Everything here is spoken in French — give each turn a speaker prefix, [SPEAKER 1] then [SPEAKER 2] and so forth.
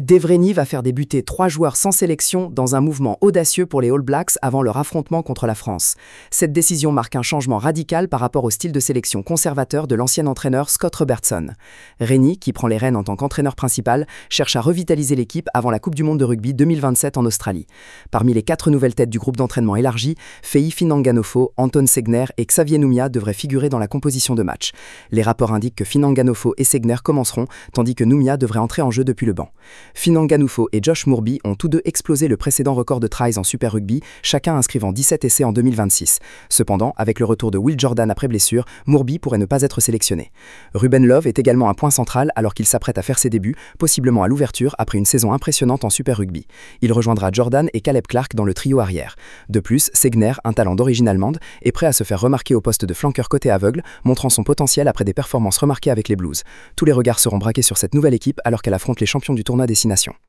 [SPEAKER 1] Devreny va faire débuter 3 joueurs sans sélection dans un mouvement audacieux pour les All Blacks avant leur affrontement contre la France. Cette décision marque un changement radical par rapport au style de sélection conservateur de l'ancien entraîneur Scott Robertson. Rennie, qui prend les rênes en tant qu'entraîneur principal, cherche à revitaliser l'équipe avant la Coupe du Monde de rugby 2027 en Australie. Parmi les 4 nouvelles têtes du groupe d'entraînement élargi, Fei Finanganofo, Anton Segner et Xavier Noumia devraient figurer dans la composition de match. Les rapports indiquent que Finanganofo et Segner commenceront, tandis que Noumia devrait entrer en jeu depuis le banc. Finanganofo et Josh Moorby ont tous deux explosé le précédent record de tries en Super Rugby, chacun inscrivant 17 essais en 2026. Cependant, avec le retour de Will Jordan après blessure, Moorby pourrait ne pas être sélectionné. Ruben Love est également un point central alors qu'il s'apprête à faire ses débuts, possiblement à l'ouverture après une saison impressionnante en Super Rugby. Il rejoindra Jordan et Caleb Clark dans le trio arrière. De plus, Segner, un talent d'origine allemande, est prêt à se faire remarquer au poste de flanqueur côté aveugle, montrant son potentiel après des performances remarquées avec les Blues. Tous les regards seront braqués sur cette nouvelle équipe alors qu'elle affronte les champions du tournoi Destination.